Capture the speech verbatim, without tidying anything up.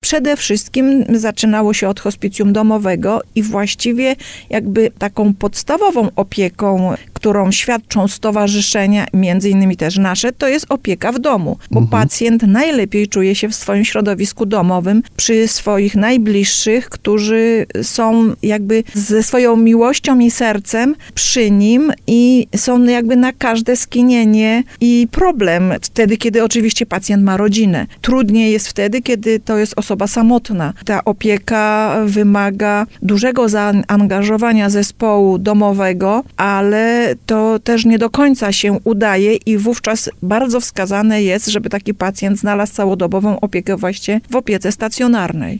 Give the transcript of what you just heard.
przede wszystkim zaczynało się od hospicjum domowego i właściwie jakby taką podstawową opieką, którą świadczą stowarzyszenia, między innymi też nasze, to jest opieka w domu, bo mhm. pacjent najlepiej czuje się w swoim środowisku domowym, przy swoich najbliższych, którzy są jakby ze swoją miłością i sercem przy nim i są jakby na każde skinienie i problem wtedy, kiedy oczywiście pacjent ma rodzinę. Trudniej jest wtedy, kiedy to jest osoba samotna. Ta opieka wymaga dużego zaangażowania zespołu domowego, ale to też nie do końca się udaje i wówczas bardzo wskazane jest, żeby taki pacjent znalazł całodobową opiekę właśnie w opiece stacjonarnej.